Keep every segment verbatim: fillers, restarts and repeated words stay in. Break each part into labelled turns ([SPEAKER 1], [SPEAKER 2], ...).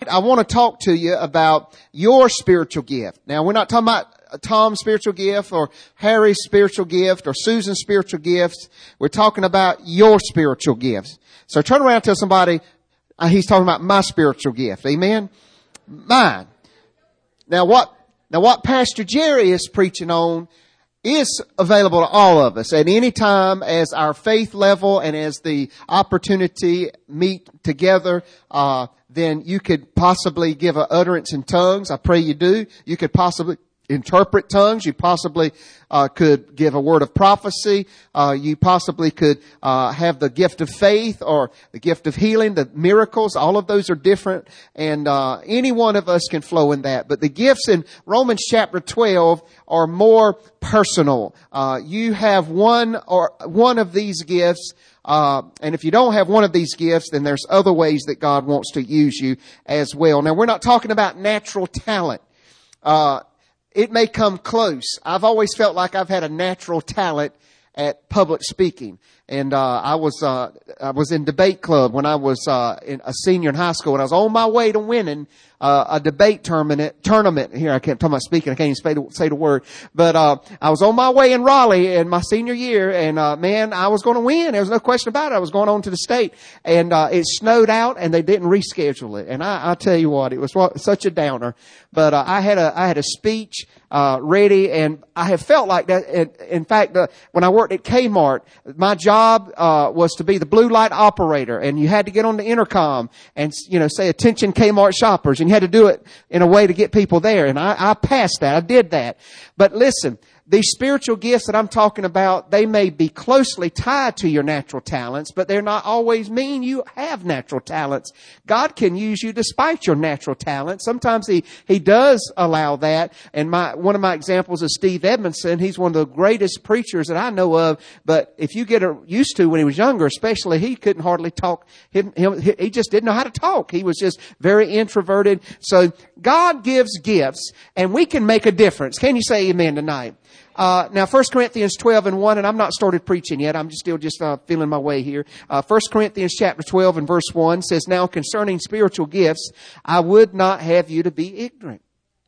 [SPEAKER 1] tonight I want to talk to you about your spiritual gift. Now, we're not talking about Tom's spiritual gift or Harry's spiritual gift or Susan's spiritual gifts. We're talking about your spiritual gifts. So turn around and tell somebody, uh, he's talking about my spiritual gift. Amen? Mine. Now what, now what Pastor Jerry is preaching on is available to all of us at any time as our faith level and as the opportunity meet together. Uh, then you could possibly give an utterance in tongues. I pray you do. You could possibly interpret tongues. You possibly uh, could give a word of prophecy. Uh, you possibly could uh, have the gift of faith or the gift of healing, the miracles. All of those are different, and uh, any one of us can flow in that. But the gifts in Romans chapter twelve are more personal. Uh, you have one or one of these gifts. Uh, and if you don't have one of these gifts, then there's other ways that God wants to use you as well. Now, we're not talking about natural talent. Uh, it may come close. I've always felt like I've had a natural talent at public speaking. And, uh, I was, uh, I was in debate club when I was, uh, in a senior in high school, and I was on my way to winning, uh, a debate tournament, tournament. Here, I can't talk about speaking. I can't even say the, say the word. But, uh, I was on my way in Raleigh in my senior year, and, uh, man, I was going to win. There was no question about it. I was going on to the state, and, uh, it snowed out, and they didn't reschedule it. And I, I tell you what, it was such a downer. But, uh, I had a, I had a speech, uh, ready, and I have felt like that. In, in fact, uh, when I worked at Kmart, my job, uh, was to be the blue light operator, and you had to get on the intercom and, you know, say, "Attention Kmart shoppers," and you had to do it in a way to get people there. And I, I passed that. I did that. But listen, these spiritual gifts that I'm talking about, they may be closely tied to your natural talents, but they're not always mean you have natural talents. God can use you despite your natural talents. Sometimes He, He does allow that. And my, one of my examples is Steve Edmondson. He's one of the greatest preachers that I know of. But if you get used to when he was younger, especially, he couldn't hardly talk. He, he, he just didn't know how to talk. He was just very introverted. So God gives gifts, and we can make a difference. Can you say amen tonight? Uh, now, First Corinthians twelve and one, and I'm not started preaching yet. I'm just still just uh, feeling my way here. Uh, First Corinthians chapter twelve and verse one says, "Now concerning spiritual gifts, I would not have you to be ignorant."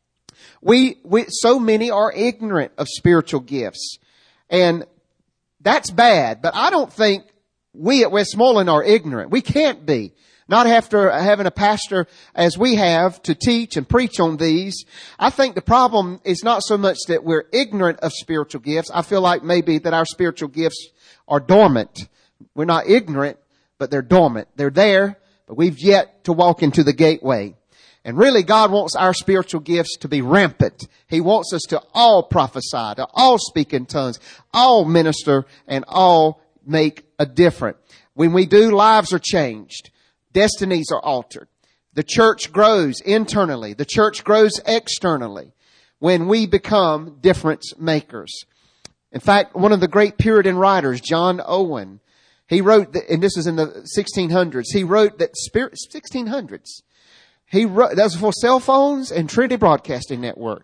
[SPEAKER 1] We, we, so many are ignorant of spiritual gifts, and that's bad. But I don't think we at Westmoreland are ignorant. We can't be. Not after having a pastor as we have to teach and preach on these. I think the problem is not so much that we're ignorant of spiritual gifts. I feel like maybe that our spiritual gifts are dormant. We're not ignorant, but they're dormant. They're there, but we've yet to walk into the gateway. And really, God wants our spiritual gifts to be rampant. He wants us to all prophesy, to all speak in tongues, all minister, and all make a difference. When we do, lives are changed. Destinies are altered. The church grows internally. The church grows externally when we become difference makers. In fact, one of the great Puritan writers, John Owen, he wrote, that, and this is in the sixteen hundreds, he wrote that spirit, sixteen hundreds, he wrote, that was before cell phones and Trinity Broadcasting Network.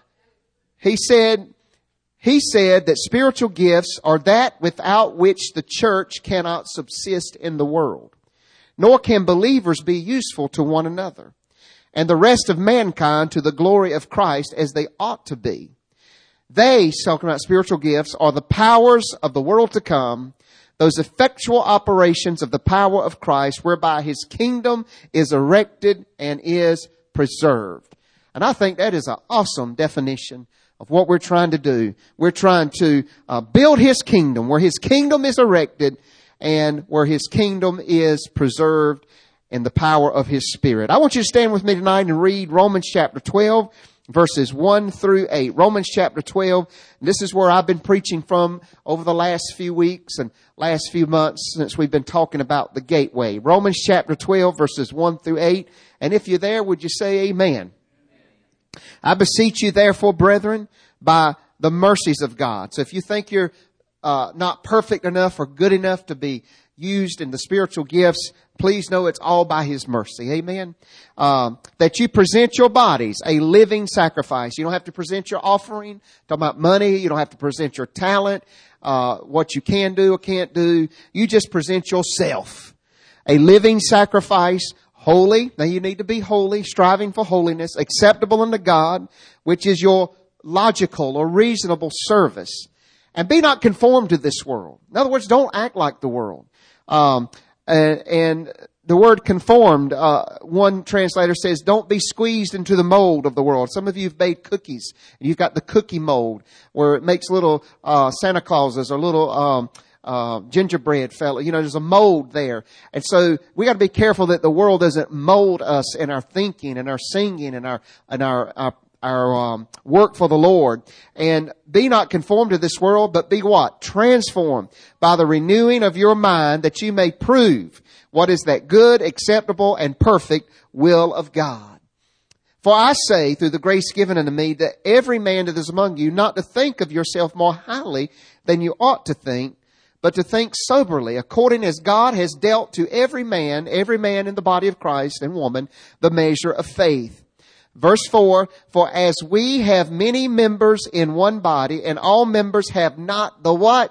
[SPEAKER 1] He said, he said that spiritual gifts are that without which the church cannot subsist in the world. Nor can believers be useful to one another, and the rest of mankind to the glory of Christ as they ought to be. They, talking about spiritual gifts, are the powers of the world to come, those effectual operations of the power of Christ, whereby His kingdom is erected and is preserved. And I think that is an awesome definition of what we're trying to do. We're trying to uh, build His kingdom, where His kingdom is erected and where His kingdom is preserved in the power of His Spirit. I want you to stand with me tonight and read Romans chapter twelve, verses one through eight. Romans chapter twelve. This is where I've been preaching from over the last few weeks and last few months since we've been talking about the gateway. Romans chapter twelve, verses one through eight. And if you're there, would you say amen? Amen. I beseech you, therefore, brethren, by the mercies of God. So if you think you're Uh, not perfect enough or good enough to be used in the spiritual gifts, please know it's all by His mercy. Amen. Um, that you present your bodies a living sacrifice. You don't have to present your offering. Talking about money. You don't have to present your talent, uh, what you can do or can't do. You just present yourself a living sacrifice, holy. Now you need to be holy, striving for holiness, acceptable unto God, which is your logical or reasonable service. And be not conformed to this world. In other words, don't act like the world. Um, and, and the word conformed, uh, one translator says, don't be squeezed into the mold of the world. Some of you have made cookies, and you've got the cookie mold where it makes little uh Santa Clauses or little um uh gingerbread fella. You know, there's a mold there. And so we got to be careful that the world doesn't mold us in our thinking and our singing and our and our, our our um, work for the Lord. And be not conformed to this world, but be what? Transformed by the renewing of your mind, that you may prove what is that good, acceptable, and perfect will of God. For I say, through the grace given unto me, that every man that is among you not to think of yourself more highly than you ought to think, but to think soberly, according as God has dealt to every man, every man in the body of Christ and woman, the measure of faith. Verse four, for as we have many members in one body, and all members have not the what?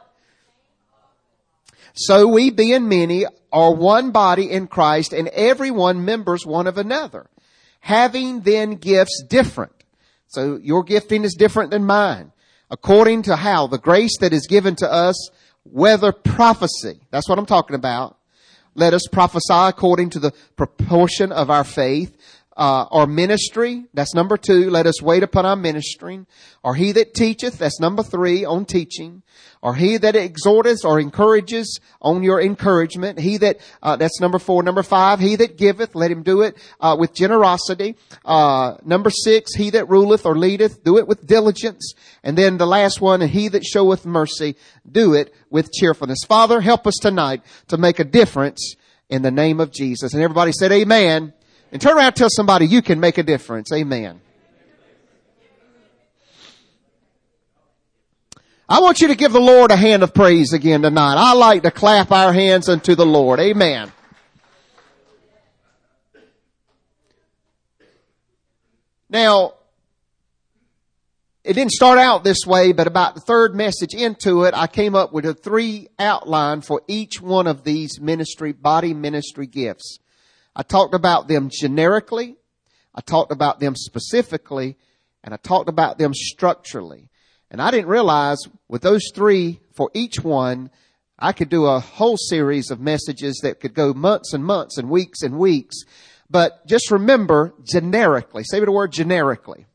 [SPEAKER 1] So we, being many, are one body in Christ, and every one members one of another, having then gifts different. So your gifting is different than mine, according to how the grace that is given to us, whether prophecy, that's what I'm talking about. Let us prophesy according to the proportion of our faith. Uh, or ministry, that's number two. Let us wait upon our ministering. Or he that teacheth, that's number three, on teaching. Or he that exhorteth or encourages, on your encouragement. He that, uh, that's number four. Number five, he that giveth, let him do it, uh, with generosity. Uh, number six, he that ruleth or leadeth, do it with diligence. And then the last one, he that showeth mercy, do it with cheerfulness. Father, help us tonight to make a difference in the name of Jesus. And everybody said amen. And turn around and tell somebody you can make a difference. Amen. I want you to give the Lord a hand of praise again tonight. I like to clap our hands unto the Lord. Amen. Now, it didn't start out this way, but about the third message into it, I came up with a three outline for each one of these ministry, body ministry gifts. I talked about them generically, I talked about them specifically, and I talked about them structurally. And I didn't realize with those three, for each one, I could do a whole series of messages that could go months and months and weeks and weeks. But just remember, generically, say the word generically.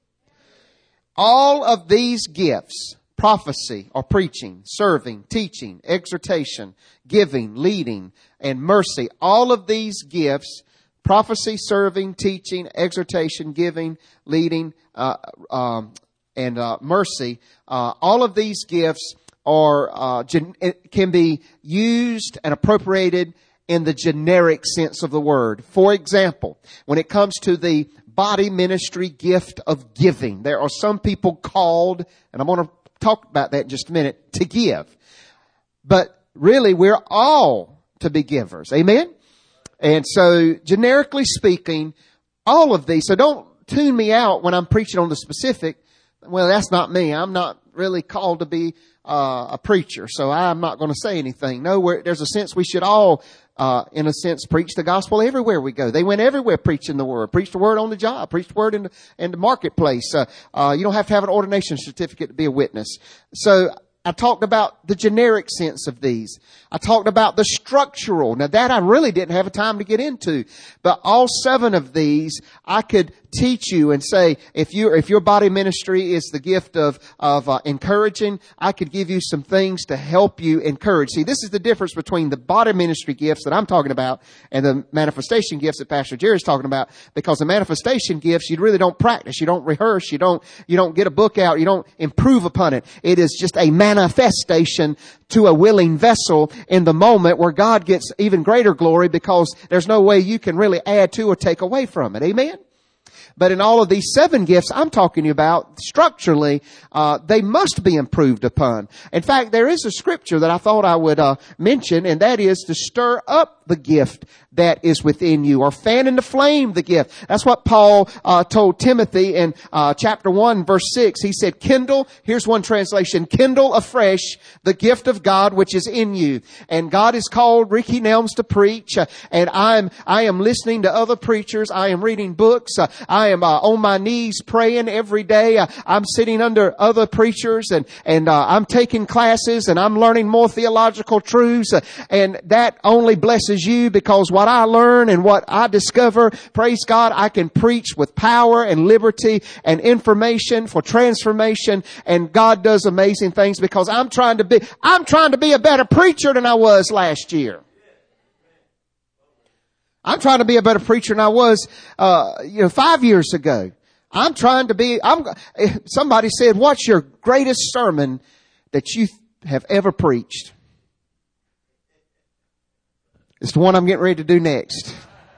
[SPEAKER 1] All of these gifts, prophecy or preaching, serving, teaching, exhortation, giving, leading, and mercy, all of these gifts, prophecy, serving, teaching, exhortation, giving, leading, uh, um, and uh, mercy. Uh, all of these gifts are uh, gen- can be used and appropriated in the generic sense of the word. For example, when it comes to the body ministry gift of giving, there are some people called, and I'm going to talk about that in just a minute, to give. But really, we're all to be givers. Amen? And so, generically speaking, all of these, so don't tune me out when I'm preaching on the specific. Well, that's not me. I'm not really called to be uh, a preacher, so I'm not going to say anything. No, we're, there's a sense we should all, uh, in a sense, preach the gospel everywhere we go. They went everywhere preaching the word. Preach the word on the job. Preach the word in the, in the marketplace. Uh, uh, you don't have to have an ordination certificate to be a witness. So, I talked about the generic sense of these. I talked about the structural. Now that I really didn't have a time to get into. But all seven of these, I could teach you and say, if you if your body ministry is the gift of of uh, encouraging, I could give you some things to help you encourage. See, this is the difference between the body ministry gifts that I'm talking about and the manifestation gifts that Pastor Jerry's talking about. Because the manifestation gifts, you really don't practice, you don't rehearse, you don't you don't get a book out, you don't improve upon it. It is just a manifestation to a willing vessel in the moment where God gets even greater glory, because there's no way you can really add to or take away from it. Amen? But in all of these seven gifts I'm talking about, structurally, uh, they must be improved upon. In fact, there is a scripture that I thought I would uh, mention, and that is to stir up up the gift that is within you, or fan into flame the gift. That's what Paul uh, told Timothy in uh, chapter one, verse six. He said, kindle, here's one translation, kindle afresh the gift of God which is in you. And God has called Ricky Nelms to preach, uh, and I'm I am listening to other preachers. I am reading books. Uh, I am uh, on my knees praying every day. Uh, I'm sitting under other preachers, and and uh, I'm taking classes, and I'm learning more theological truths, uh, and that only blesses you, because what I learn and what I discover, praise God, I can preach with power and liberty and information for transformation, and God does amazing things, because I'm trying to be, I'm trying to be a better preacher than I was last year. I'm trying to be a better preacher than I was, uh, you know, five years ago. I'm trying to be, I'm, somebody said, what's your greatest sermon that you have ever preached? It's the one I'm getting ready to do next.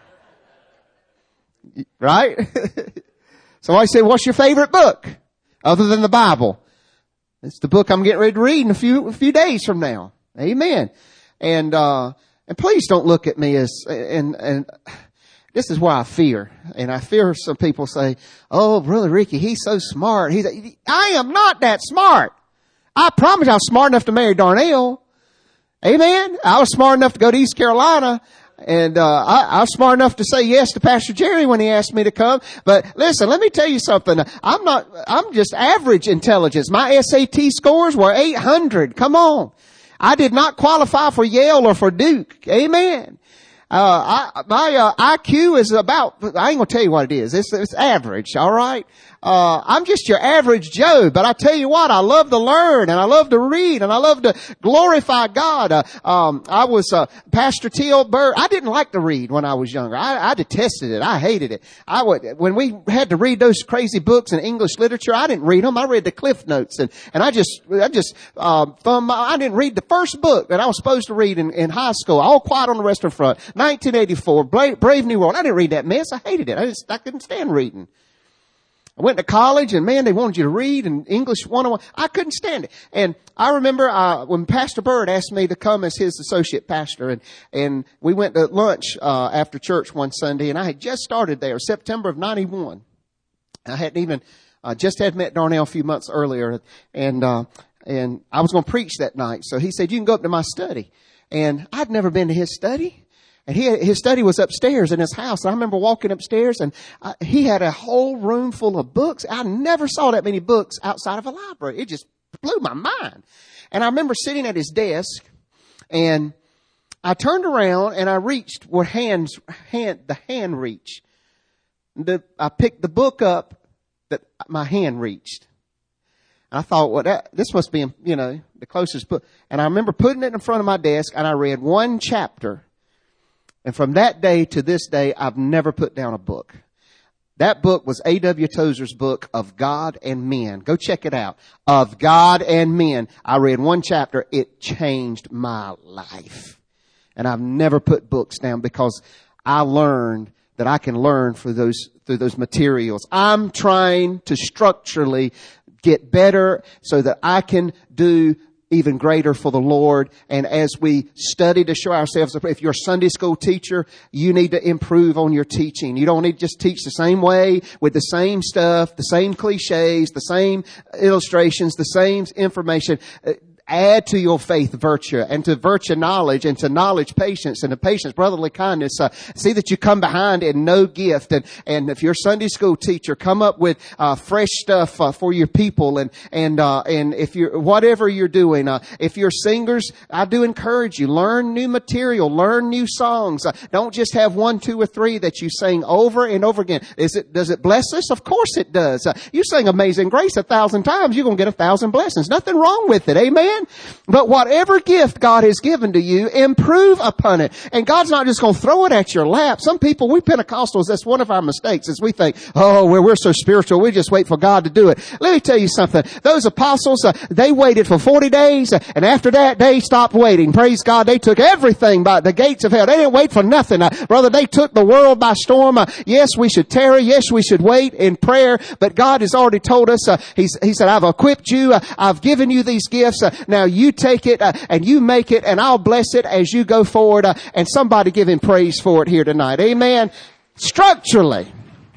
[SPEAKER 1] Right? Somebody said, what's your favorite book other than the Bible? It's the book I'm getting ready to read in a few, a few days from now. Amen. And, uh, and please don't look at me as, and, and this is why I fear. And I fear some people say, oh, Brother Ricky, he's so smart. He's, I am not that smart. I promise I was smart enough to marry Darnell. Amen. I was smart enough to go to East Carolina, and uh I, I was smart enough to say yes to Pastor Jerry when he asked me to come. But listen, let me tell you something. I'm not, I'm just average intelligence. My S A T scores were eight hundred. Come on. I did not qualify for Yale or for Duke. Amen. Uh, I, my uh, I Q is about, I ain't gonna tell you what it is. It's, it's average, all right? Uh, I'm just your average Joe, but I tell you what, I love to learn, and I love to read, and I love to glorify God. Uh, um, I was, uh, Pastor T L Bird. I didn't like to read when I was younger. I, I detested it. I hated it. I would, when we had to read those crazy books in English literature, I didn't read them. I read the Cliff Notes, and, and I just, I just, um, thumb, I didn't read the first book that I was supposed to read in, in high school. All Quiet on the Western Front, nineteen eighty-four, Brave, Brave New World. I didn't read that mess. I hated it. I just, I couldn't stand reading. I went to college, and man, they wanted you to read and English one oh one. I couldn't stand it. And I remember, uh, when Pastor Bird asked me to come as his associate pastor, and, and we went to lunch, uh, after church one Sunday, and I had just started there, September of ninety-one. I hadn't even, uh, just had met Darnell a few months earlier, and, uh, and I was going to preach that night. So he said, you can go up to my study. And I'd never been to his study. And he, his study was upstairs in his house. And I remember walking upstairs, and I, he had a whole room full of books. I never saw that many books outside of a library. It just blew my mind. And I remember sitting at his desk, and I turned around and I reached where hands, hand, the hand reach. The, I picked the book up that my hand reached. And I thought, well, that, this must be, you know, the closest book. And I remember putting it in front of my desk, and I read one chapter. And from that day to this day, I've never put down a book. That book was A W Tozer's book, Of God and Men. Go check it out. Of God and Men. I read one chapter. It changed my life. And I've never put books down, because I learned that I can learn through those, through those materials. I'm trying to structurally get better so that I can do even greater for the Lord. And as we study to show ourselves, if you're a Sunday school teacher, you need to improve on your teaching. You don't need to just teach the same way with the same stuff, the same cliches, the same illustrations, the same information. Add to your faith virtue, and to virtue knowledge, and to knowledge patience, and to patience brotherly kindness. Uh, see that you come behind in no gift. And, and if you're a Sunday school teacher, come up with uh, fresh stuff uh, for your people. And and uh, and if you're whatever you're doing, uh, if you're singers, I do encourage you, learn new material, learn new songs. Uh, don't just have one, two, or three that you sing over and over again. Is it does it bless us? Of course it does. Uh, you sing Amazing Grace a thousand times, you're gonna get a thousand blessings. Nothing wrong with it. Amen. But whatever gift God has given to you, improve upon it. And God's not just going to throw it at your lap. Some people, we Pentecostals, that's one of our mistakes, is we think, oh, well, we're so spiritual, we just wait for God to do it. Let me tell you something. Those apostles, uh, they waited for forty days, uh, and after that, they stopped waiting. Praise God. They took everything by the gates of hell. They didn't wait for nothing. Uh, brother, they took the world by storm. Uh, yes, we should tarry. Yes, we should wait in prayer. But God has already told us, uh, he's, he said, I've equipped you. Uh, I've given you these gifts. Uh, Now you take it uh, and you make it, and I'll bless it as you go forward. Uh, and somebody give him praise for it here tonight. Amen. Structurally.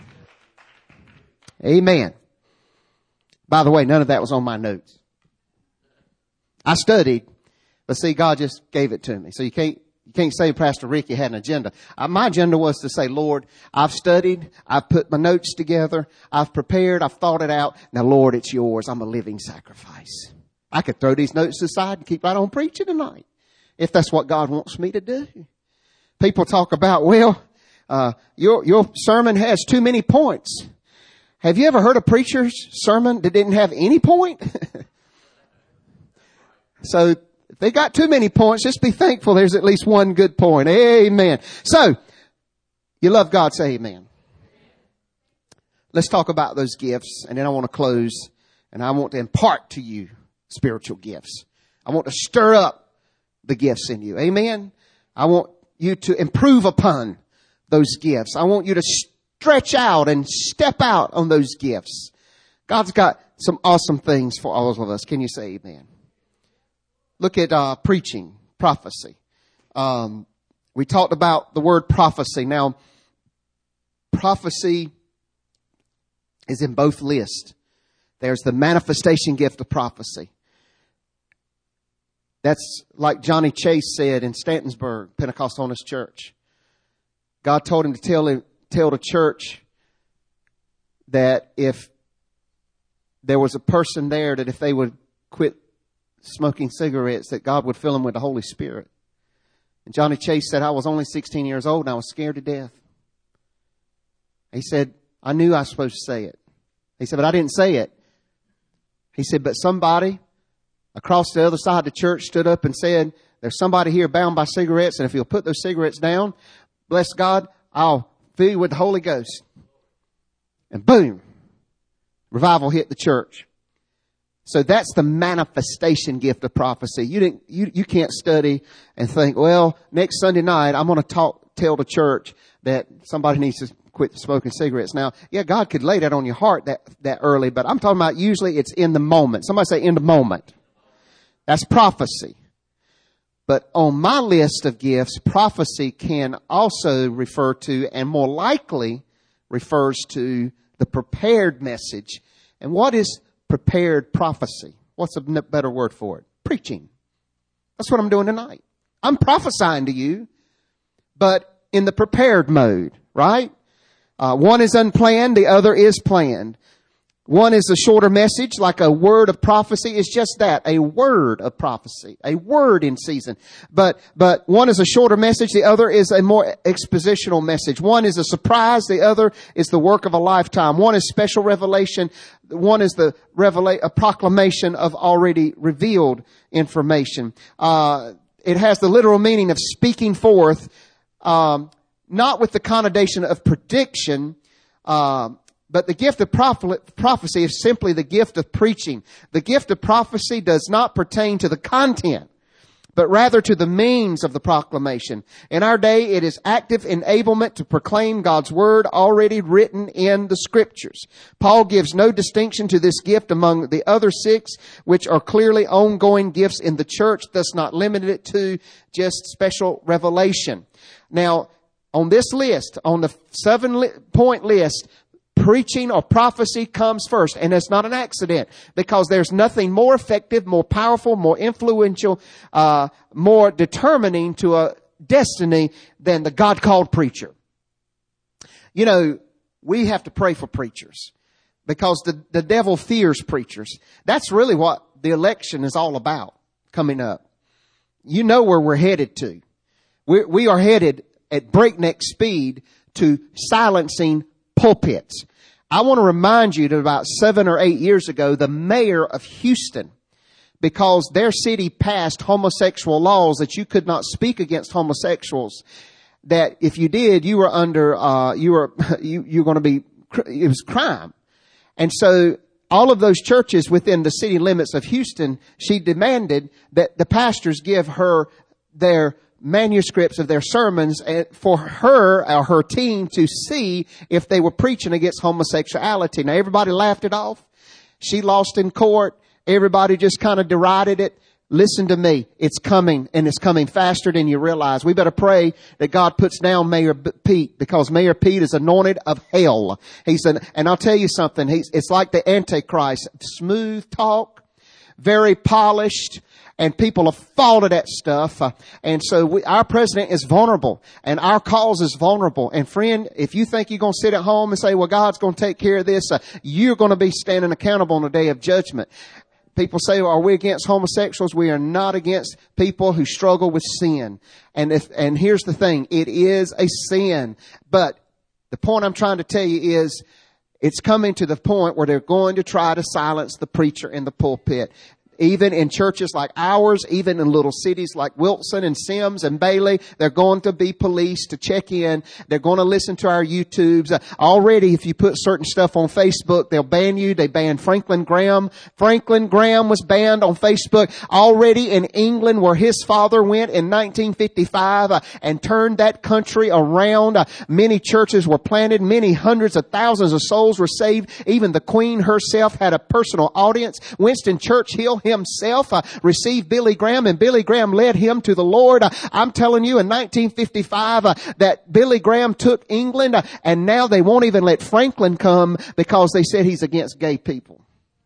[SPEAKER 1] Amen. By the way, none of that was on my notes. I studied, but see, God just gave it to me. So you can't, you can't say Pastor Ricky had an agenda. Uh, my agenda was to say, Lord, I've studied, I've put my notes together, I've prepared, I've thought it out. Now, Lord, it's yours. I'm a living sacrifice. I could throw these notes aside and keep right on preaching tonight, if that's what God wants me to do. People talk about, well, uh, your, your sermon has too many points. Have you ever heard a preacher's sermon that didn't have any point? So if they got too many points, just be thankful there's at least one good point. Amen. So you love God, say amen. Let's talk about those gifts, and then I want to close, and I want to impart to you spiritual gifts. I want to stir up the gifts in you. Amen. I want you to improve upon those gifts. I want you to stretch out and step out on those gifts. God's got some awesome things for all of us. Can you say amen? Look at uh, preaching, prophecy. Um, we talked about the word prophecy. Now, prophecy is in both lists. There's the manifestation gift of prophecy. That's like Johnny Chase said in Stantonsburg, Pentecostal Holiness Church. God told him to tell him, tell the church that if there was a person there, that if they would quit smoking cigarettes, that God would fill them with the Holy Spirit. And Johnny Chase said, I was only sixteen years old and I was scared to death. He said, I knew I was supposed to say it. He said, but I didn't say it. He said, but somebody across the other side of the church stood up and said, there's somebody here bound by cigarettes, and if you'll put those cigarettes down, bless God, I'll fill you with the Holy Ghost. And boom, revival hit the church. So that's the manifestation gift of prophecy. You didn't, you, you can't study and think, well, next Sunday night, I'm going to talk, tell the church that somebody needs to quit smoking cigarettes. Now, yeah, God could lay that on your heart that, that early, but I'm talking about usually it's in the moment. Somebody say in the moment. That's prophecy. But on my list of gifts, prophecy can also refer to, and more likely refers to, the prepared message. And what is prepared prophecy? What's a better word for it? Preaching. That's what I'm doing tonight. I'm prophesying to you, but in the prepared mode, right? Uh, one is unplanned, the other is planned. One is a shorter message, like a word of prophecy. It's just that, a word of prophecy, a word in season. But, but one is a shorter message. The other is a more expositional message. One is a surprise. The other is the work of a lifetime. One is special revelation. One is the revela- a proclamation of already revealed information. Uh, it has the literal meaning of speaking forth, um, not with the connotation of prediction, um, but the gift of prophecy is simply the gift of preaching. The gift of prophecy does not pertain to the content, but rather to the means of the proclamation. In our day, it is active enablement to proclaim God's word already written in the scriptures. Paul gives no distinction to this gift among the other six, which are clearly ongoing gifts in the church, thus not limited it to just special revelation. Now, on this list, on the seven-point list, preaching or prophecy comes first. And it's not an accident, because there's nothing more effective, more powerful, more influential, uh, more determining to a destiny than the God-called preacher. You know, we have to pray for preachers, because the, the devil fears preachers. That's really what the election is all about coming up. You know where we're headed to. We're, we are headed at breakneck speed to silencing pulpits. I want to remind you that about seven or eight years ago, the mayor of Houston, because their city passed homosexual laws that you could not speak against homosexuals, that if you did, you were under, uh, you were, you, you're going to be, it was crime. And so all of those churches within the city limits of Houston, she demanded that the pastors give her their manuscripts of their sermons for her or her team to see if they were preaching against homosexuality. Now, everybody laughed it off. She lost in court. Everybody just kind of derided it. Listen to me. It's coming, and it's coming faster than you realize. We better pray that God puts down Mayor Pete, because Mayor Pete is anointed of hell. He's an, and I'll tell you something. He's, it's like the Antichrist. Smooth talk, very polished, and people have fought at that stuff. Uh, and so we, our president is vulnerable, and our cause is vulnerable. And friend, if you think you're going to sit at home and say, well, God's going to take care of this, uh, you're going to be standing accountable on the day of judgment. People say, well, are we against homosexuals? We are not against people who struggle with sin. And if, and here's the thing, it is a sin. But the point I'm trying to tell you is, it's coming to the point where they're going to try to silence the preacher in the pulpit. Even in churches like ours, even in little cities like Wilson and Sims and Bailey, they're going to be police to check in. They're going to listen to our YouTubes. Uh, already, if you put certain stuff on Facebook, they'll ban you. They banned Franklin Graham. Franklin Graham was banned on Facebook already in England, where his father went in nineteen fifty-five uh, and turned that country around. Uh, many churches were planted. Many hundreds of thousands of souls were saved. Even the Queen herself had a personal audience. Winston Churchill himself uh, received Billy Graham, and Billy Graham led him to the Lord. Uh, I'm telling you, in nineteen fifty-five, uh, that Billy Graham took England, uh, and now they won't even let Franklin come because they said he's against gay people.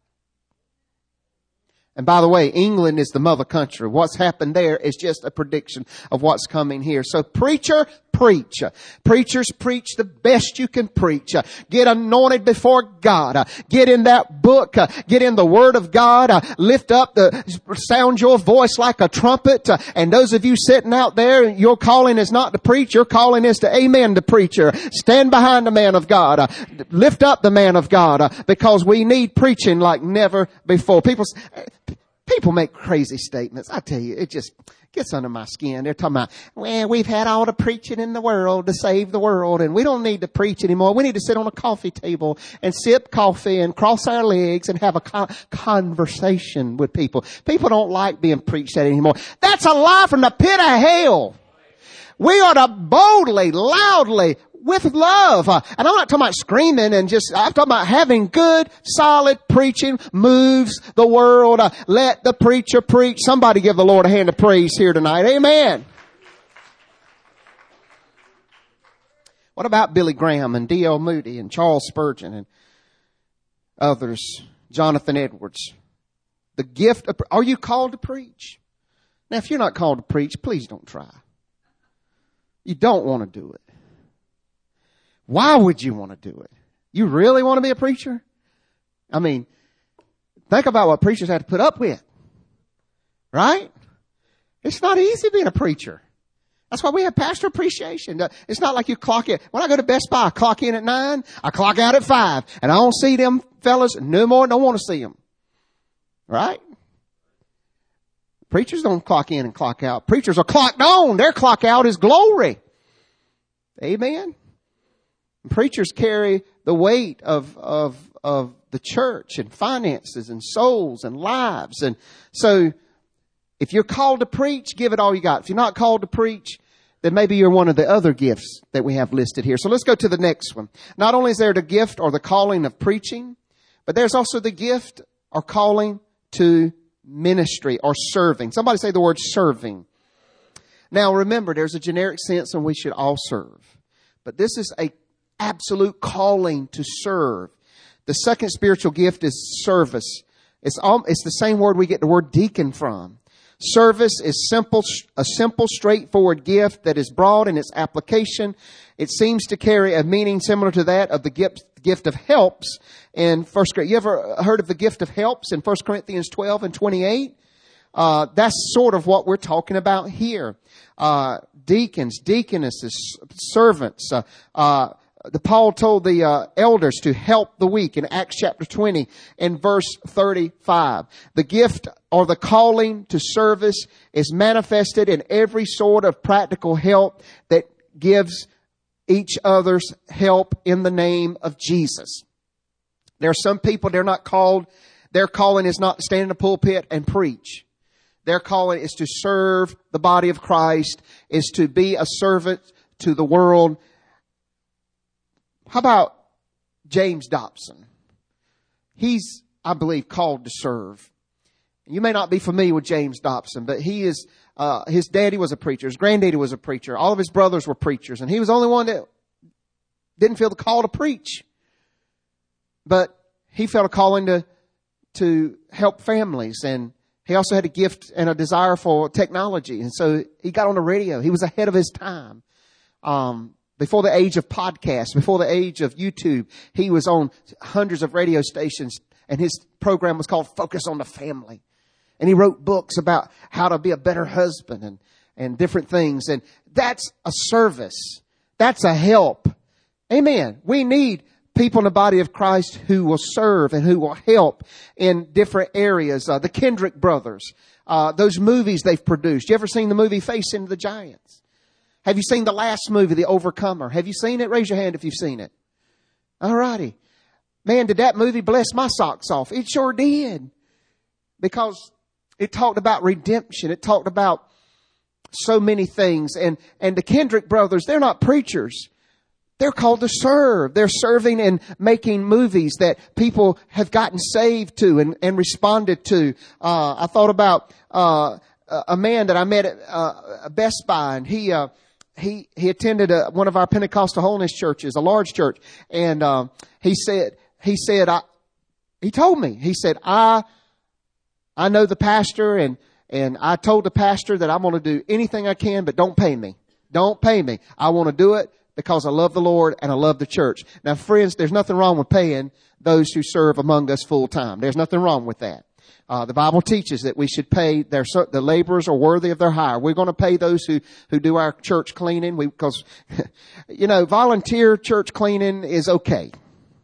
[SPEAKER 1] And by the way, England is the mother country. What's happened there is just a prediction of what's coming here. So preacher, preach. Preachers, preach the best you can preach. Get anointed before God. Get in that book. Get in the Word of God. Lift up the, sound your voice like a trumpet. And those of you sitting out there, your calling is not to preach. Your calling is to amen the preacher. Stand behind the man of God. Lift up the man of God, because we need preaching like never before. People, people make crazy statements. I tell you, it just gets under my skin. They're talking about, well, we've had all the preaching in the world to save the world, and we don't need to preach anymore. We need to sit on a coffee table and sip coffee and cross our legs and have a con- conversation with people. People don't like being preached at anymore. That's a lie from the pit of hell. We are to boldly, loudly, with love. Uh, and I'm not talking about screaming and just, I'm talking about having good, solid preaching moves the world. Uh, let the preacher preach. Somebody give the Lord a hand of praise here tonight. Amen. What about Billy Graham and D L Moody and Charles Spurgeon and others? Jonathan Edwards. The gift of, are you called to preach? Now, if you're not called to preach, please don't try. You don't want to do it. Why would you want to do it? You really want to be a preacher? I mean, think about what preachers have to put up with. Right? It's not easy being a preacher. That's why we have pastor appreciation. It's not like you clock in. When I go to Best Buy, I clock in at nine, I clock out at five, and I don't see them fellas no more, don't want to see them. Right? Preachers don't clock in and clock out. Preachers are clocked on. Their clock out is glory. Amen? Preachers carry the weight of, of, of the church and finances and souls and lives. And so if you're called to preach, give it all you got. If you're not called to preach, then maybe you're one of the other gifts that we have listed here. So let's go to the next one. Not only is there the gift or the calling of preaching, but there's also the gift or calling to ministry or serving. Somebody say the word serving. Now remember, there's a generic sense in which we should all serve. But this is a absolute calling to serve. The second spiritual gift is service. It's all, it's the same word we get the word deacon from. Service is simple, a simple, straightforward gift that is broad in its application. It seems to carry a meaning similar to that of the gift, gift of helps in First Corinthians. You ever heard of the gift of helps in First Corinthians twelve and twenty-eight? Uh, that's sort of what we're talking about here. Uh, deacons, deaconesses, servants, uh, uh, The Paul told the uh, elders to help the weak in Acts chapter twenty and verse thirty-five. The gift or the calling to service is manifested in every sort of practical help that gives each other's help in the name of Jesus. There are some people, they're not called, their calling is not to stand in the pulpit and preach. Their calling is to serve the body of Christ, is to be a servant to the world. How about James Dobson? He's, I believe, called to serve. You may not be familiar with James Dobson, but he is, uh, his daddy was a preacher. His granddaddy was a preacher. All of his brothers were preachers. And he was the only one that didn't feel the call to preach. But he felt a calling to, to help families. And he also had a gift and a desire for technology. And so he got on the radio. He was ahead of his time. Um, before the age of podcasts, before the age of YouTube, he was on hundreds of radio stations, and his program was called Focus on the Family. And he wrote books about how to be a better husband and, and different things. And that's a service. That's a help. Amen. We need people in the body of Christ who will serve and who will help in different areas. Uh, the Kendrick brothers, uh, those movies they've produced. You ever seen the movie Facing the Giants? Have you seen the last movie, The Overcomer? Have you seen it? Raise your hand if you've seen it. All righty. Man, did that movie bless my socks off? It sure did. Because it talked about redemption. It talked about so many things. And, and the Kendrick brothers, they're not preachers. They're called to serve. They're serving and making movies that people have gotten saved to and, and responded to. Uh, I thought about, uh, a man that I met at, uh, Best Buy, and he, uh, he, he attended a, one of our Pentecostal holiness churches, a large church. And, um, he said, he said, I, he told me, he said, I, I know the pastor, and, and I told the pastor that I'm going to do anything I can, but don't pay me. Don't pay me. I want to do it because I love the Lord and I love the church. Now, friends, there's nothing wrong with paying those who serve among us full time. There's nothing wrong with that. Uh, the Bible teaches that we should pay their, the laborers are worthy of their hire. We're going to pay those who, who do our church cleaning. We, because, you know, volunteer church cleaning is okay.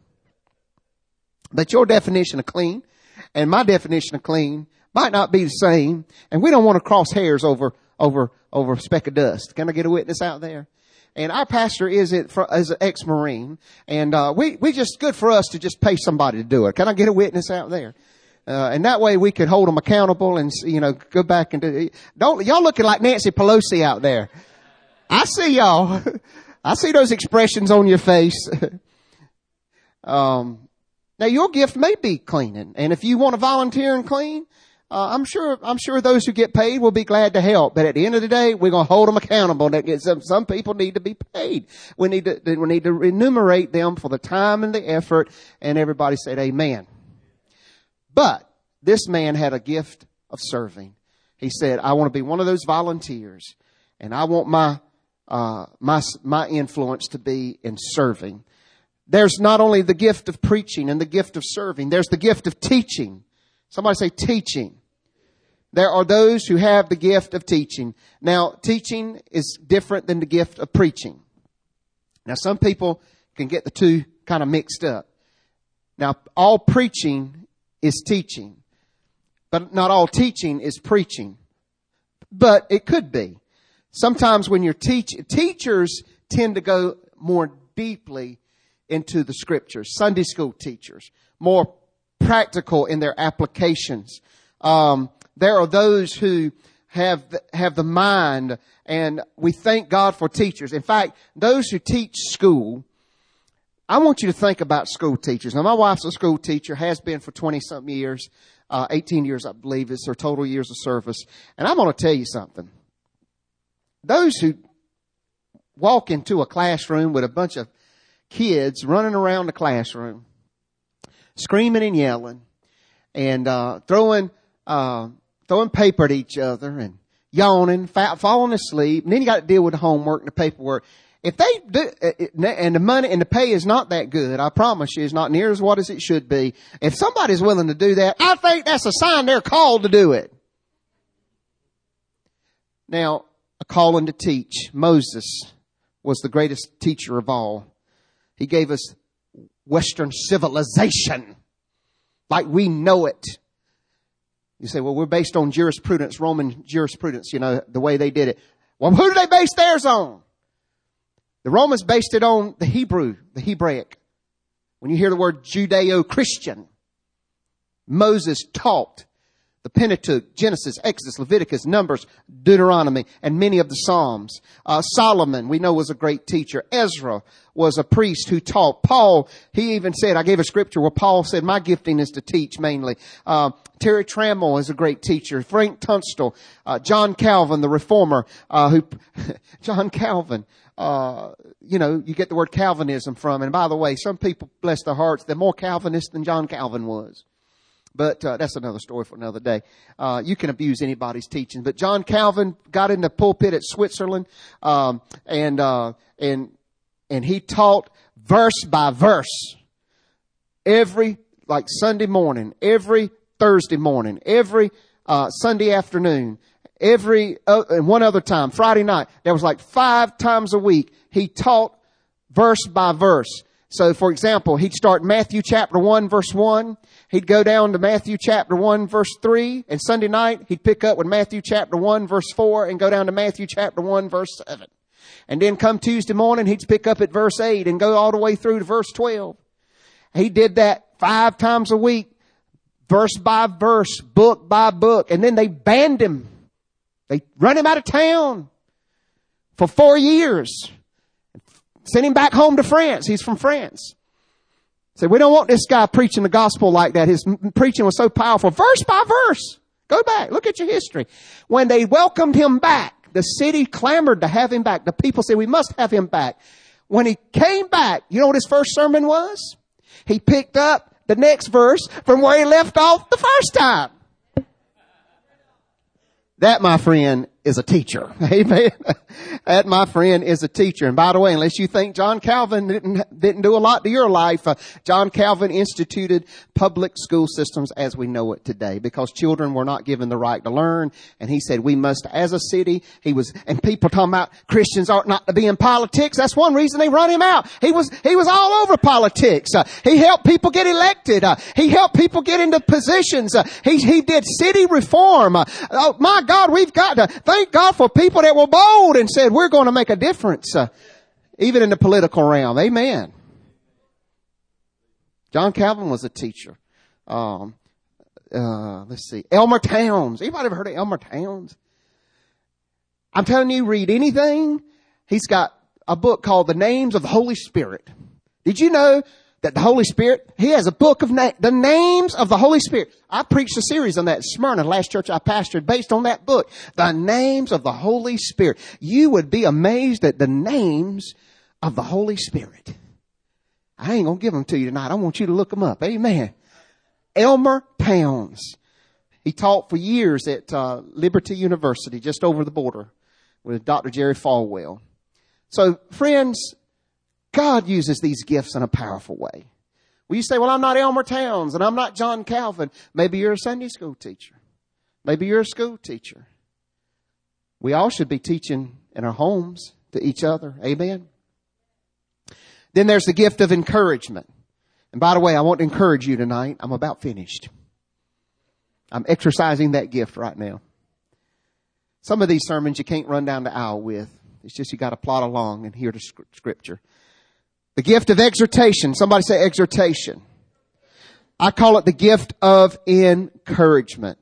[SPEAKER 1] But your definition of clean and my definition of clean might not be the same. And we don't want to cross hairs over, over, over a speck of dust. Can I get a witness out there? And our pastor is it is an ex-Marine. And, uh, we, we just, good for us to just pay somebody to do it. Can I get a witness out there? Uh, and that way we could hold them accountable and, you know, go back and do, don't, y'all looking like Nancy Pelosi out there. I see y'all. I see those expressions on your face. um, now your gift may be cleaning. And if you want to volunteer and clean, uh, I'm sure, I'm sure those who get paid will be glad to help. But at the end of the day, we're going to hold them accountable. Some, some people need to be paid. We need to, we need to remunerate them for the time and the effort. And everybody said amen. But this man had a gift of serving. He said, I want to be one of those volunteers, and I want my, uh, my, my influence to be in serving. There's not only the gift of preaching and the gift of serving, there's the gift of teaching. Somebody say teaching. There are those who have the gift of teaching. Now, teaching is different than the gift of preaching. Now, some people can get the two kind of mixed up. Now, all preaching is teaching, but not all teaching is preaching. But it could be. Sometimes when you're teach, teachers tend to go more deeply into the scriptures. Sunday school teachers, more practical in their applications. Um, there are those who have have the mind, and we thank God for teachers. In fact, those who teach school, I want you to think about school teachers. Now, my wife's a school teacher, has been for twenty-something years, uh, eighteen years, I believe, is her total years of service. And I'm going to tell you something. Those who walk into a classroom with a bunch of kids running around the classroom, screaming and yelling, and uh, throwing uh, throwing paper at each other, and yawning, fa- falling asleep, and then you got to deal with the homework and the paperwork. If they do, and the money and the pay is not that good, I promise you, it's not near as what as it should be. If somebody's willing to do that, I think that's a sign they're called to do it. Now, a calling to teach. Moses was the greatest teacher of all. He gave us Western civilization like we know it. You say, well, we're based on jurisprudence, Roman jurisprudence, you know, the way they did it. Well, who do they base theirs on? The Romans based it on the Hebrew, the Hebraic. When you hear the word Judeo-Christian, Moses taught The Pentateuch, Genesis, Exodus, Leviticus, Numbers, Deuteronomy, and many of the Psalms. Uh, Solomon, we know, was a great teacher. Ezra was a priest who taught. Paul, he even said, I gave a scripture where Paul said, my gifting is to teach mainly. Uh, Terry Trammell is a great teacher. Frank Tunstall, uh, John Calvin, the reformer, uh, who, John Calvin, uh, you know, you get the word Calvinism from. And by the way, some people, bless their hearts, they're more Calvinist than John Calvin was. But uh, that's another story for another day. Uh, you can abuse anybody's teaching. But John Calvin got in the pulpit at Switzerland, um, and uh, and and he taught verse by verse every, like Sunday morning, every Thursday morning, every uh, Sunday afternoon, every uh, and one other time, Friday night. There was like five times a week he taught verse by verse. So, for example, he'd start Matthew chapter one, verse one. He'd go down to Matthew chapter one, verse three. And Sunday night, he'd pick up with Matthew chapter one, verse four, and go down to Matthew chapter one, verse seven. And then come Tuesday morning, he'd pick up at verse eight and go all the way through to verse twelve. He did that five times a week, verse by verse, book by book. And then they banned him. They run him out of town for four years. Sent him back home to France. He's from France. Said, we don't want this guy preaching the gospel like that. His preaching was so powerful. Verse by verse. Go back. Look at your history. When they welcomed him back, the city clamored to have him back. The people said, we must have him back. When he came back, you know what his first sermon was? He picked up the next verse from where he left off the first time. That, my friend, is a teacher. Amen. That, my friend, is a teacher. And by the way, unless you think John Calvin didn't, didn't do a lot to your life, uh, John Calvin instituted public school systems as we know it today because children were not given the right to learn. And he said we must, as a city, he was, and people talking about Christians ought not to be in politics. That's one reason they run him out. He was, he was all over politics. Uh, he helped people get elected. Uh, he helped people get into positions. Uh, he, he did city reform. Uh, oh, my God, we've got to thank God for people that were bold and said, we're going to make a difference, uh, even in the political realm. Amen. John Calvin was a teacher. Um, uh, let's see. Elmer Towns. Anybody ever heard of Elmer Towns? I'm telling you, read anything. He's got a book called The Names of the Holy Spirit. Did you know that the Holy Spirit, he has a book of na- the names of the Holy Spirit. I preached a series on that at Smyrna, the last church I pastored, based on that book. The names of the Holy Spirit. You would be amazed at the names of the Holy Spirit. I ain't going to give them to you tonight. I want you to look them up. Amen. Elmer Towns. He taught for years at uh, Liberty University, just over the border, with Doctor Jerry Falwell. So, friends, God uses these gifts in a powerful way. Well, you say, well, I'm not Elmer Towns and I'm not John Calvin. Maybe you're a Sunday school teacher. Maybe you're a school teacher. We all should be teaching in our homes to each other. Amen. Then there's the gift of encouragement. And by the way, I want to encourage you tonight. I'm about finished. I'm exercising that gift right now. Some of these sermons you can't run down the aisle with. It's just you got to plod along and hear the scripture. The gift of exhortation. Somebody say exhortation. I call it the gift of encouragement.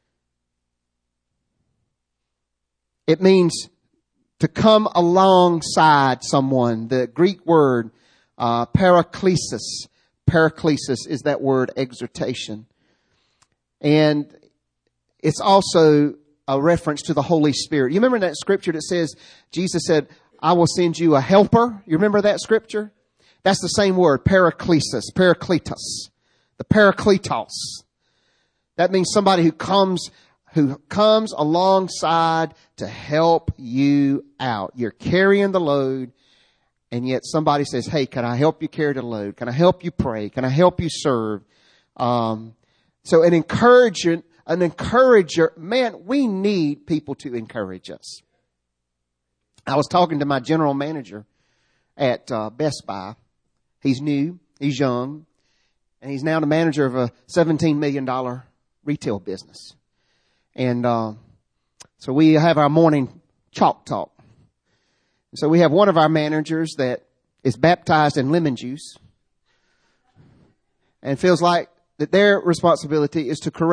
[SPEAKER 1] It means to come alongside someone. The Greek word, uh, paraklesis. Paraklesis is that word, exhortation. And it's also a reference to the Holy Spirit. You remember that scripture that says, Jesus said, I will send you a helper? You remember that scripture? That's the same word, paraklesis, parakletos, the parakletos. That means somebody who comes, who comes alongside to help you out. You're carrying the load, and yet somebody says, hey, can I help you carry the load? Can I help you pray? Can I help you serve? Um, so an encouragement, an encourager, man, we need people to encourage us. I was talking to my general manager at uh, Best Buy. He's new, he's young, and he's now the manager of a seventeen million dollars retail business. And uh, so we have our morning chalk talk. So we have one of our managers that is baptized in lemon juice and feels like that their responsibility is to correct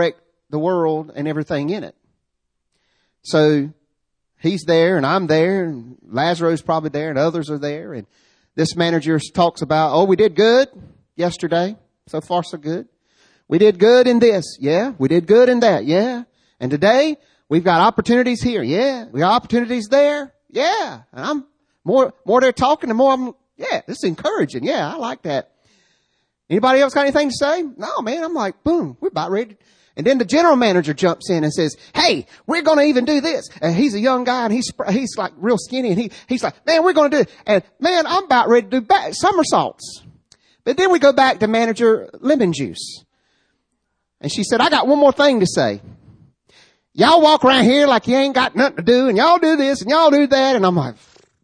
[SPEAKER 1] the world and everything in it. So he's there and I'm there and Lazarus probably there and others are there. And this manager talks about, oh, we did good yesterday. So far, so good. We did good in this. Yeah. We did good in that. Yeah. And today we've got opportunities here. Yeah. We got opportunities there. Yeah. And I'm more, more they're talking, the more I'm, yeah, this is encouraging. Yeah. I like that. Anybody else got anything to say? No, man. I'm like, boom, we're about ready. And then the general manager jumps in and says, hey, we're going to even do this. And he's a young guy and he's, he's like real skinny and he, he's like, man, we're going to do it. And man, I'm about ready to do back somersaults. But then we go back to manager Lemon Juice. And she said, I got one more thing to say. Y'all walk around here like you ain't got nothing to do and y'all do this and y'all do that. And I'm like,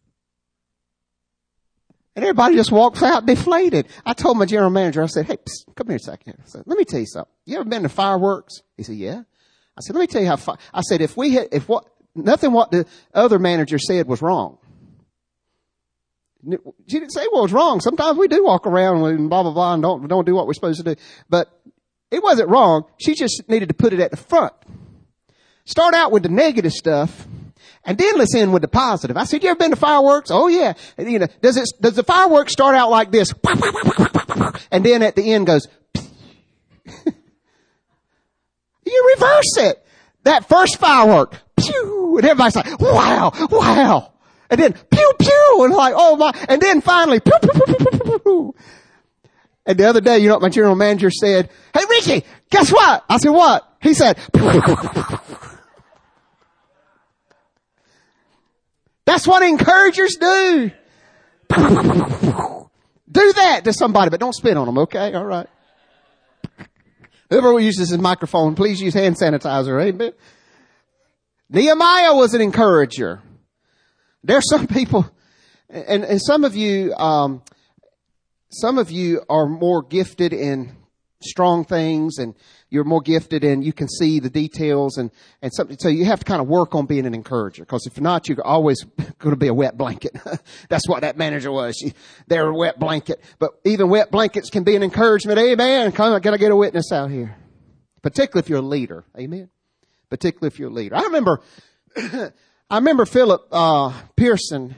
[SPEAKER 1] and everybody just walks out deflated. I told my general manager, I said, hey, psst, come here a second. I said, let me tell you something. You ever been to fireworks? He said, yeah. I said, let me tell you how, fi-. I said, if we hit, if what, nothing what the other manager said was wrong. She didn't say what was wrong. Sometimes we do walk around and blah, blah, blah, and don't, don't do what we're supposed to do. But it wasn't wrong. She just needed to put it at the front. Start out with the negative stuff. And then let's end with the positive. I said, you ever been to fireworks? Oh yeah. And, you know, does it, does the fireworks start out like this? And then at the end goes, you reverse it. That first firework, pew, and everybody's like, wow, wow. And then pew, pew, and like, oh my, and then finally, pew, pew, pew, pew, pew, pew. And the other day, you know what my general manager said? Hey Ricky, guess what? I said, what? He said, that's what encouragers do. Do that to somebody, but don't spit on them, okay? All right. Whoever uses his microphone, please use hand sanitizer, amen? Nehemiah was an encourager. There's some people, and, and some of you, um, some of you are more gifted in strong things and you're more gifted and you can see the details and, and something. So you have to kind of work on being an encourager, because if not, you're always going to be a wet blanket. That's what that manager was. She, they're a wet blanket, but even wet blankets can be an encouragement. Amen. Come on, gotta get a witness out here. Particularly if you're a leader. Amen. Particularly if you're a leader. I remember, I remember Philip, uh, Pearson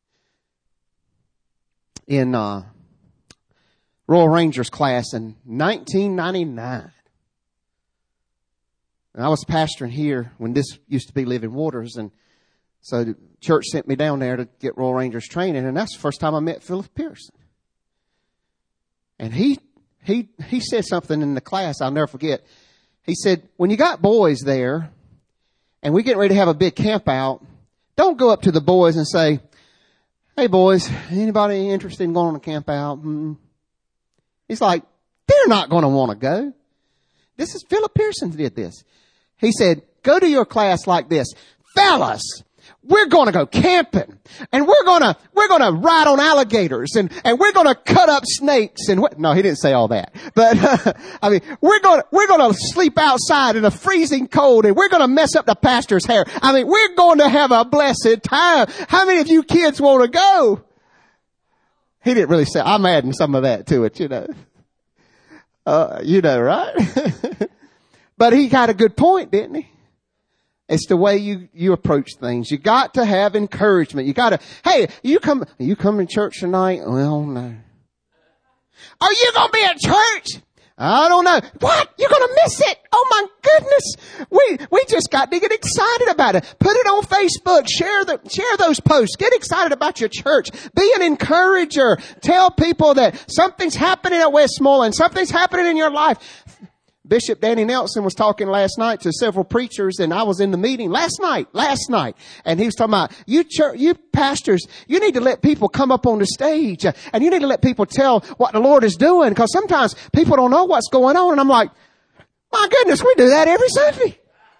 [SPEAKER 1] in, uh, Royal Rangers class in nineteen ninety-nine. And I was pastoring here when this used to be Living Waters. And so the church sent me down there to get Royal Rangers training. And that's the first time I met Philip Pearson. And he, he, he said something in the class I'll never forget. He said, when you got boys there and we getting ready to have a big camp out, don't go up to the boys and say, hey boys, anybody interested in going on a camp out? Hmm. He's like, they're not going to want to go. This is Philip Pearson did this. He said, go to your class like this. Fellas, we're going to go camping and we're going to, we're going to ride on alligators and, and we're going to cut up snakes and what? No, he didn't say all that. But, uh, I mean, we're going to, we're going to sleep outside in a freezing cold and we're going to mess up the pastor's hair. I mean, we're going to have a blessed time. How many of you kids want to go? He didn't really say, I'm adding some of that to it, you know. Uh, you know, right? But he got a good point, didn't he? It's the way you, you approach things. You got to have encouragement. You got to, hey, you come, you come to church tonight? Well, no. Are you going to be at church? I don't know. What? You're going to miss it. Oh my goodness. We, we just got to get excited about it. Put it on Facebook. Share the, share those posts. Get excited about your church. Be an encourager. Tell people that something's happening at Westmoreland. Something's happening in your life. Bishop Danny Nelson was talking last night to several preachers, and I was in the meeting last night, last night, and he was talking about, you church, you pastors, you need to let people come up on the stage, and you need to let people tell what the Lord is doing, because sometimes people don't know what's going on, and I'm like, my goodness, we do that every Sunday.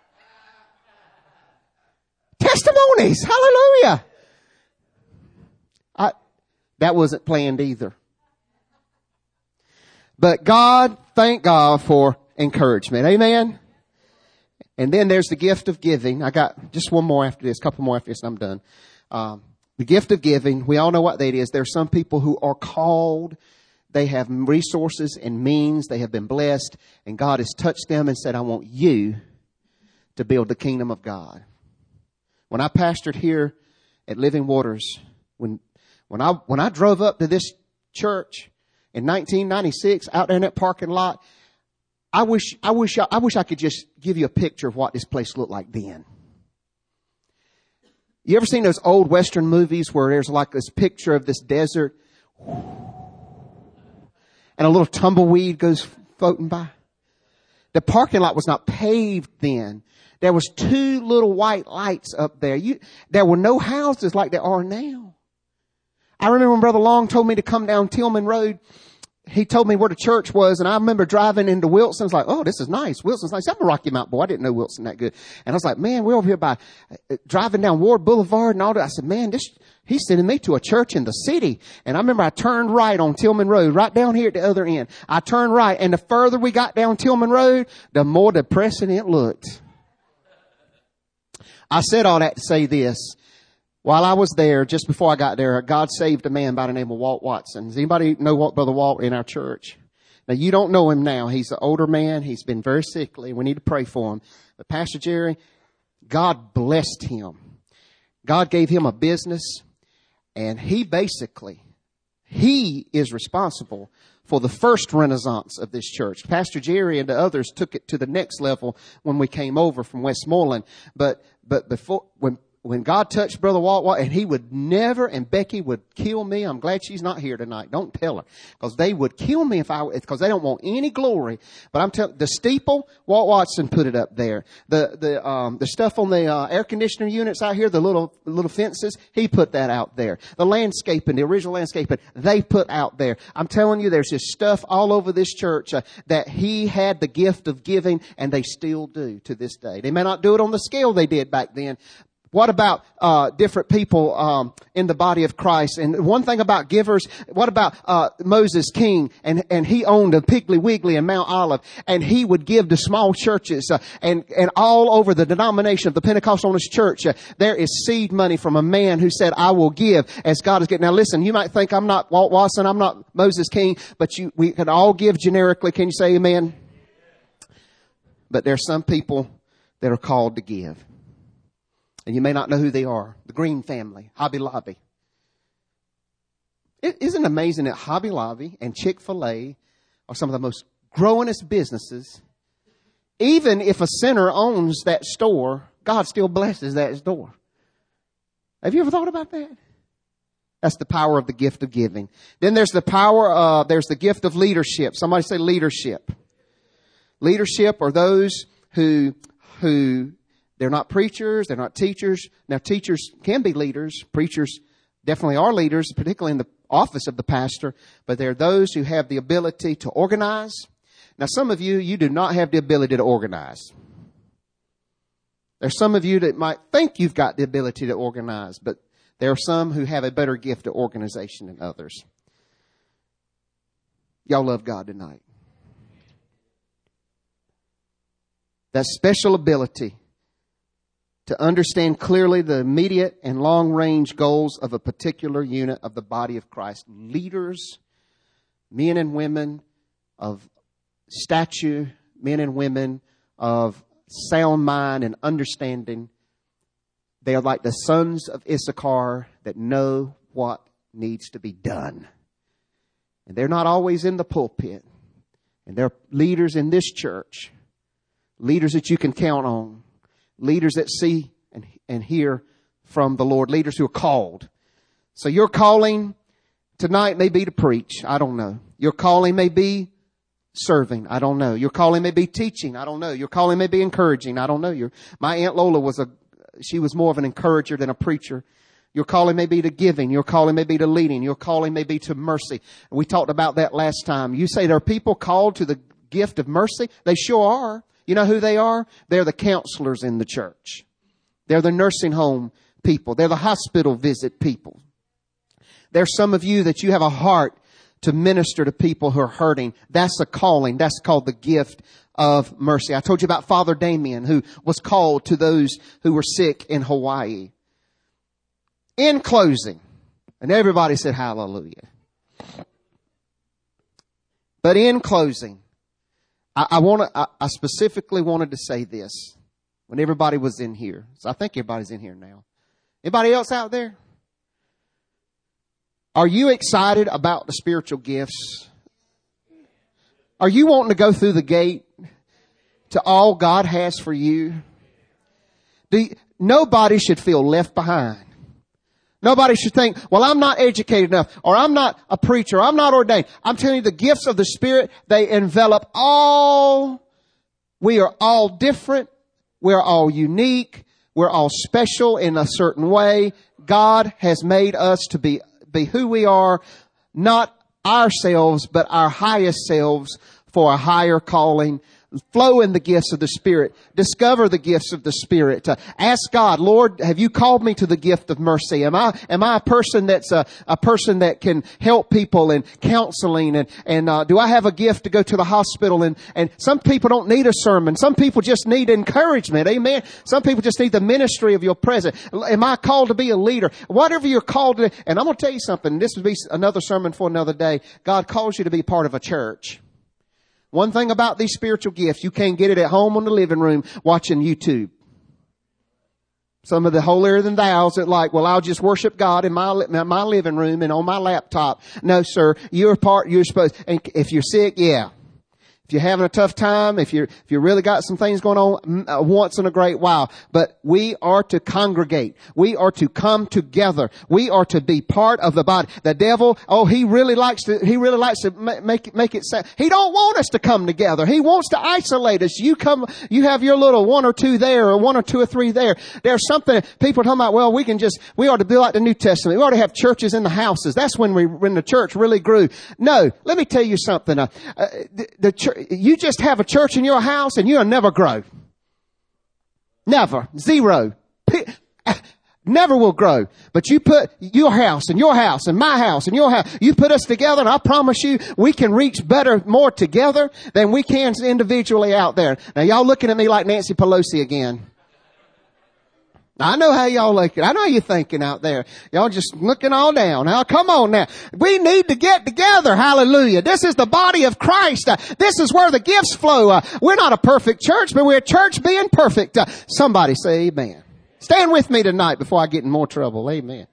[SPEAKER 1] Testimonies, hallelujah. I, that wasn't planned either. But God, thank God for encouragement. Amen. And then there's the gift of giving. I got just one more after this, a couple more after this, and I'm done. Um, the gift of giving. We all know what that is. There are some people who are called. They have resources and means. They have been blessed. And God has touched them and said, I want you to build the kingdom of God. When I pastored here at Living Waters, when when I when I drove up to this church in nineteen ninety-six, out there in that parking lot, I wish I wish I, I wish I could just give you a picture of what this place looked like then. You ever seen those old Western movies where there's like this picture of this desert and a little tumbleweed goes floating by? The parking lot was not paved then. There was two little white lights up there. You, there were no houses like there are now. I remember when Brother Long told me to come down Tillman Road. He told me where the church was, and I remember driving into Wilson. I was like, oh, this is nice. Wilson's nice. I'm a Rocky Mountain boy. I didn't know Wilson that good. And I was like, man, we're over here by uh, driving down Ward Boulevard and all that. I said, man, this, he's sending me to a church in the city. And I remember I turned right on Tillman Road, right down here at the other end. I turned right, and the further we got down Tillman Road, the more depressing it looked. I said all that to say this. While I was there, just before I got there, God saved a man by the name of Walt Watson. Does anybody know what Brother Walt in our church? Now, you don't know him now. He's an older man. He's been very sickly. We need to pray for him. But Pastor Jerry, God blessed him. God gave him a business, and he basically, he is responsible for the first renaissance of this church. Pastor Jerry and the others took it to the next level when we came over from Westmoreland. But, but before, when, When God touched Brother Walt, Walt, and he would never, and Becky would kill me. I'm glad she's not here tonight. Don't tell her. Because they would kill me if I, because they don't want any glory. But I'm telling, the steeple, Walt Watson put it up there. The, the, um, the stuff on the, uh, air conditioner units out here, the little, little fences, he put that out there. The landscaping, the original landscaping, they put out there. I'm telling you, there's just stuff all over this church, uh, that he had the gift of giving, and they still do to this day. They may not do it on the scale they did back then. What about uh different people um in the body of Christ? And one thing about givers, what about uh Moses King? And and he owned a Piggly Wiggly in Mount Olive, and he would give to small churches, uh, and and all over the denomination of the Pentecostalist church. Uh, there is seed money from a man who said, I will give as God is getting. Now listen, you might think I'm not Walt Watson, I'm not Moses King, but you we can all give generically. Can you say amen? But there's some people that are called to give. And you may not know who they are. The Green family, Hobby Lobby. It isn't amazing that Hobby Lobby and Chick-fil-A are some of the most growingest businesses. Even if a sinner owns that store, God still blesses that store. Have you ever thought about that? That's the power of the gift of giving. Then there's the power of, there's the gift of leadership. Somebody say leadership. Leadership are those who, who, they're not preachers. They're not teachers. Now, teachers can be leaders. Preachers definitely are leaders, particularly in the office of the pastor. But they're those who have the ability to organize. Now, some of you, you do not have the ability to organize. There's some of you that might think you've got the ability to organize, but there are some who have a better gift of organization than others. Y'all love God tonight. That special ability to understand clearly the immediate and long-range goals of a particular unit of the body of Christ. Leaders, men and women of stature, men and women of sound mind and understanding. They are like the sons of Issachar that know what needs to be done. And they're not always in the pulpit. And they're leaders in this church. Leaders that you can count on. Leaders that see and, and hear from the Lord. Leaders who are called. So your calling tonight may be to preach. I don't know. Your calling may be serving. I don't know. Your calling may be teaching. I don't know. Your calling may be encouraging. I don't know. Your, my Aunt Lola was a, she was more of an encourager than a preacher. Your calling may be to giving. Your calling may be to leading. Your calling may be to mercy. We talked about that last time. You say there are people called to the gift of mercy. They sure are. You know who they are? They're the counselors in the church. They're the nursing home people. They're the hospital visit people. There's some of you that you have a heart to minister to people who are hurting. That's a calling. That's called the gift of mercy. I told you about Father Damien, who was called to those who were sick in Hawaii. In closing, and everybody said hallelujah. But in closing, I, I want to, I, I specifically wanted to say this when everybody was in here. So I think everybody's in here now. Anybody else out there? Are you excited about the spiritual gifts? Are you wanting to go through the gate to all God has for you? Do you, nobody should feel left behind. Nobody should think, well, I'm not educated enough, or I'm not a preacher, or I'm not ordained. I'm telling you, the gifts of the Spirit, they envelop all. We are all different. We're all unique. We're all special in a certain way. God has made us to be, be who we are, not ourselves, but our highest selves for a higher calling. Flow in the gifts of the Spirit. Discover the gifts of the Spirit. Uh, ask God, Lord, have you called me to the gift of mercy? Am I, am I a person that's a, a person that can help people in counseling? And, and, uh, do I have a gift to go to the hospital? And, and some people don't need a sermon. Some people just need encouragement. Amen. Some people just need the ministry of your presence. Am I called to be a leader? Whatever you're called to, and I'm going to tell you something. This would be another sermon for another day. God calls you to be part of a church. One thing about these spiritual gifts, you can't get it at home on the living room watching YouTube. Some of the holier than thous that like, well, I'll just worship God in my my living room and on my laptop. No, sir, you're part. You're supposed. And if you're sick, yeah. If you're having a tough time, if you're, if you really got some things going on, uh, once in a great while. But we are to congregate. We are to come together. We are to be part of the body. The devil, oh, he really likes to, he really likes to make it, make it sound. He don't want us to come together. He wants to isolate us. You come, you have your little one or two there, or one or two or three there. There's something, people are talking about, well, we can just, we ought to be like the New Testament. We ought to have churches in the houses. That's when we, when the church really grew. No, let me tell you something. Uh, uh, the, the church, you just have a church in your house and you'll never grow. Never. Zero. Never will grow. But you put your house and your house and my house and your house, you put us together, and I promise you we can reach better, more together than we can individually out there. Now y'all looking at me like Nancy Pelosi again. I know how y'all looking. I know you're thinking out there. Y'all just looking all down. Now, come on now. We need to get together. Hallelujah. This is the body of Christ. Uh, this is where the gifts flow. Uh, we're not a perfect church, but we're a church being perfect. Uh, somebody say amen. Stand with me tonight before I get in more trouble. Amen.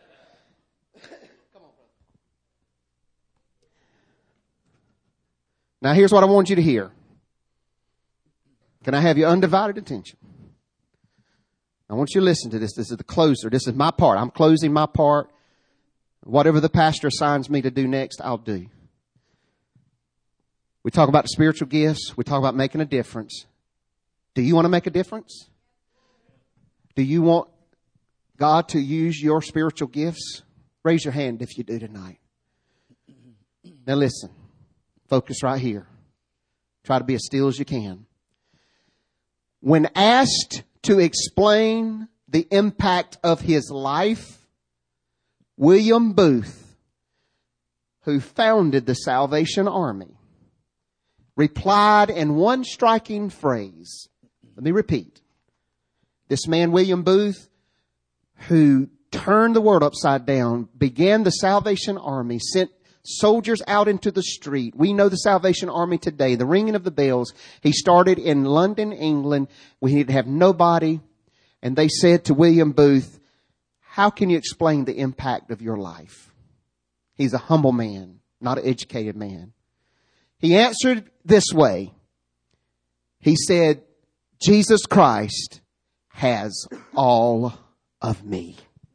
[SPEAKER 1] Now, here's what I want you to hear. Can I have your undivided attention? I want you to listen to this. This is the closer. This is my part. I'm closing my part. Whatever the pastor assigns me to do next, I'll do. We talk about the spiritual gifts. We talk about making a difference. Do you want to make a difference? Do you want God to use your spiritual gifts? Raise your hand if you do tonight. Now listen. Focus right here. Try to be as still as you can. When asked to explain the impact of his life, William Booth, who founded the Salvation Army, replied in one striking phrase. Let me repeat. This man, William Booth, who turned the world upside down, began the Salvation Army, sent soldiers out into the street. We know the Salvation Army today, the ringing of the bells. He started in London, England. We didn't have nobody. And they said to William Booth, how can you explain the impact of your life? He's a humble man, not an educated man. He answered this way. He said, Jesus Christ has all of me.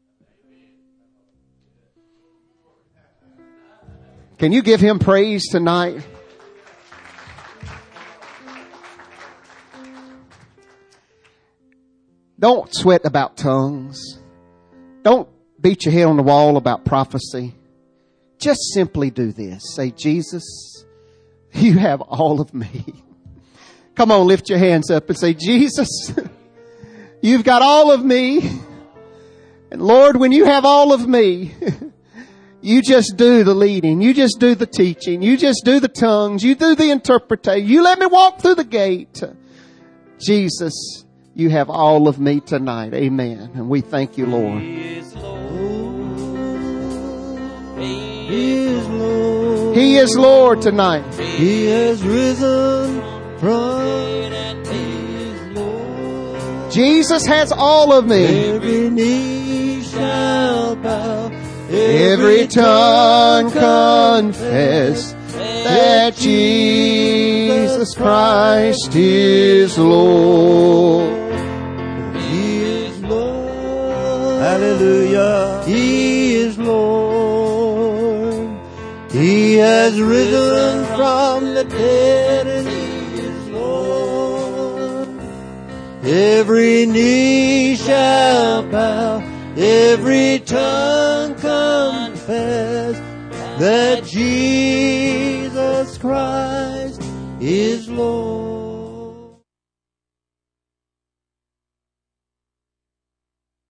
[SPEAKER 1] Can you give him praise tonight? Don't sweat about tongues. Don't beat your head on the wall about prophecy. Just simply do this. Say, Jesus, you have all of me. Come on, lift your hands up and say, Jesus, you've got all of me. And Lord, when you have all of me, you just do the leading. You just do the teaching. You just do the tongues. You do the interpretation. You let me walk through the gate. Jesus, you have all of me tonight. Amen. And we thank you, Lord.
[SPEAKER 2] He is Lord. He is Lord.
[SPEAKER 1] He is Lord tonight.
[SPEAKER 2] He has risen from
[SPEAKER 1] Jesus has all of me.
[SPEAKER 2] every knee shall bow,
[SPEAKER 1] Every tongue confess that Jesus Christ is Lord.
[SPEAKER 2] He is Lord. Hallelujah. He is Lord. He has risen from the dead and He is Lord. Every knee shall bow, every tongue confess that Jesus Christ is Lord.